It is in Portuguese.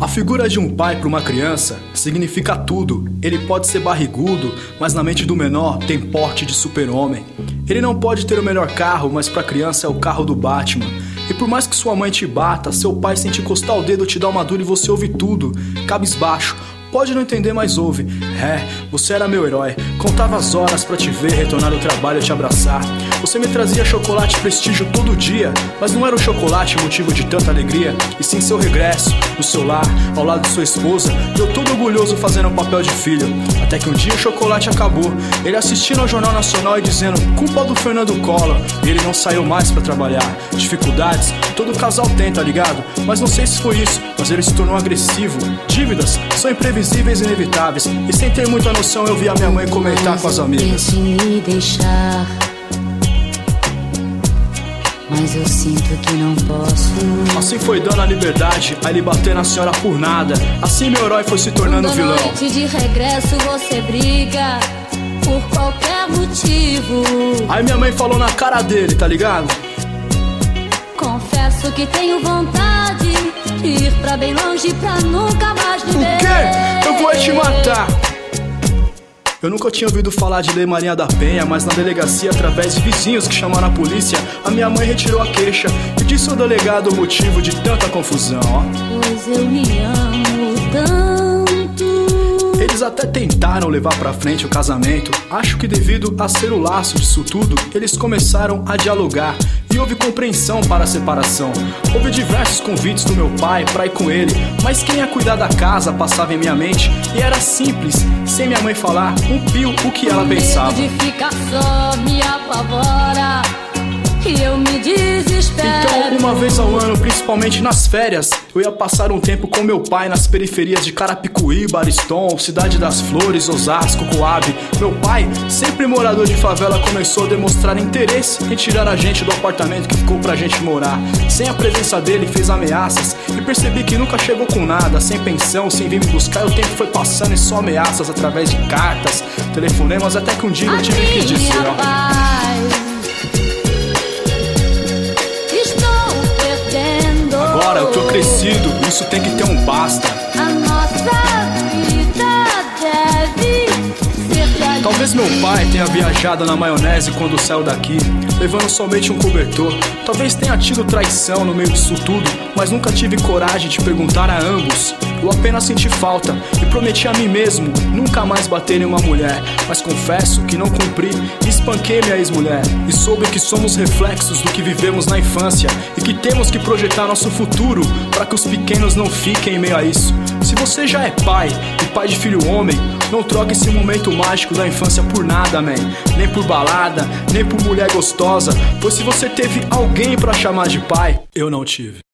A figura de um pai para uma criança significa tudo. Ele pode ser barrigudo, mas na mente do menor tem porte de super-homem. Ele não pode ter o melhor carro, mas para a criança é o carro do Batman. E por mais que sua mãe te bata, seu pai sem te encostar o dedo te dá uma dura e você ouve tudo, cabisbaixo. Pode não entender, mas ouve. Você era meu herói. Contava as horas pra te ver, retornar do trabalho e te abraçar. Você me trazia chocolate e prestígio todo dia, mas não era o chocolate motivo de tanta alegria, e sim seu regresso, no seu lar, ao lado de sua esposa. Eu todo orgulhoso fazendo um papel de filho. Até que um dia o chocolate acabou, ele assistindo ao Jornal Nacional e dizendo: culpa do Fernando Collor. E ele não saiu mais pra trabalhar. Dificuldades, todo casal tem, tá ligado? Mas não sei se foi isso, mas ele se tornou agressivo. Dívidas são imprevisíveis e inevitáveis, e sem ter muita noção eu vi a minha mãe comentar com as amigas: me deixar, mas eu sinto que não posso. Assim foi dando a liberdade, aí ele bateu na senhora por nada. Assim meu herói foi se tornando vilão. Toda noite de regresso você briga por qualquer motivo. Aí minha mãe falou na cara dele, tá ligado? Confesso que tenho vontade de ir pra bem longe pra nunca mais me ver. O quê? Eu vou te matar. Eu nunca tinha ouvido falar de Lei Maria da Penha, mas na delegacia, através de vizinhos que chamaram a polícia, a minha mãe retirou a queixa e disse ao delegado o motivo de tanta confusão, ó. Pois eu me amo tanto. Eles até tentaram levar pra frente o casamento. Acho que devido a ser o laço disso tudo, eles começaram a dialogar e houve compreensão para a separação. Houve diversos convites do meu pai pra ir com ele, mas quem ia cuidar da casa passava em minha mente e era simples, sem minha mãe falar um pio o que ela pensava. O medo de ficar só me apavora e eu me desespero. Então, uma vez ao ano, principalmente nas férias, eu ia passar um tempo com meu pai nas periferias de Carapicuíba, Ariston, Cidade das Flores, Osasco, Coab. Meu pai, sempre morador de favela, começou a demonstrar interesse em tirar a gente do apartamento que ficou pra gente morar. Sem a presença dele, fez ameaças e percebi que nunca chegou com nada. Sem pensão, sem vir me buscar, o tempo foi passando e só ameaças através de cartas, telefonemas, até que um dia eu tive que dizer, ó. Agora eu tô crescido, isso tem que ter um basta. A nossa vida deve ser feliz. Talvez meu pai tenha viajado na maionese quando saiu daqui, levando somente um cobertor. Talvez tenha tido traição no meio disso tudo, mas nunca tive coragem de perguntar a ambos. Eu apenas senti falta e prometi a mim mesmo nunca mais bater em uma mulher. Mas confesso que não cumpri e espanquei minha ex-mulher. E soube que somos reflexos do que vivemos na infância e que temos que projetar nosso futuro para que os pequenos não fiquem em meio a isso. Se você já é pai e pai de filho homem, não troque esse momento mágico da infância por nada, man. Nem por balada, nem por mulher gostosa. Pois se você teve alguém pra chamar de pai, eu não tive.